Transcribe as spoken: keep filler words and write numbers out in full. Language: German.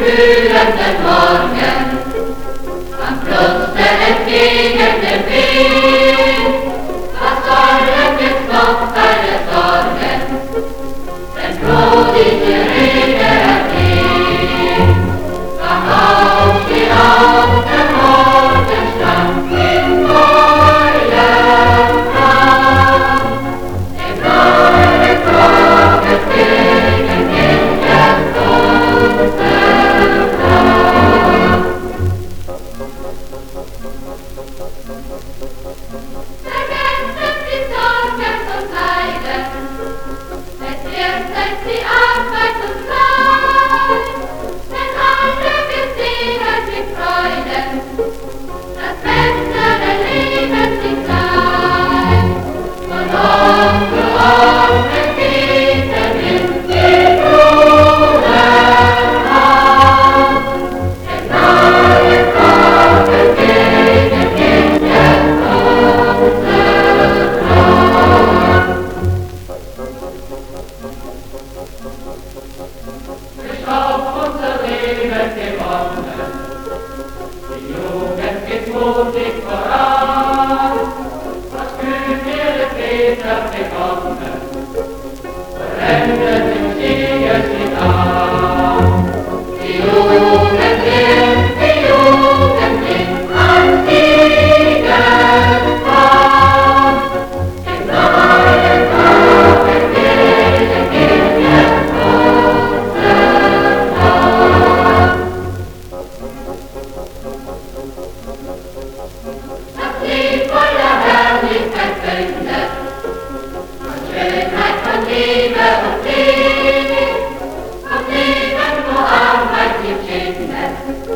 kühlenden Morgen, am Flusse entgegen dem Wind. Was sollen jetzt noch deine Sorgen, wenn froh die Sirene erklingt? Wach auf, steh auf, der Morgenstand in neuem Traum. Dem neuen Tag entgegen geht jetzt unser Traum. Vergessen die Sorgen und Leiden, es wird Zeit, die Arbeit und Leid, denn alle wir sehen mit Freude, das bessere Leben liegt nahe. Von Ort zu Ort entgeht der Wind die Blumen auf. Dem neuen Tag entgegen geht jetzt unser Traum. Frisch auf unser Leben gewonnen, die Jugend geht mutig voran. Was kühn ihre Väter begonnen, vollendet im Siegeslied an. Die Jugend lebt, die Jugend lebt als Siegesmann. Dem neuen Tag entgegen geht jetzt unser Tag. Das Lied voller Herrlichkeit sendet, von Schönheit, von Liebe und Lied, vom Leben, wo Arbeit nicht schindet.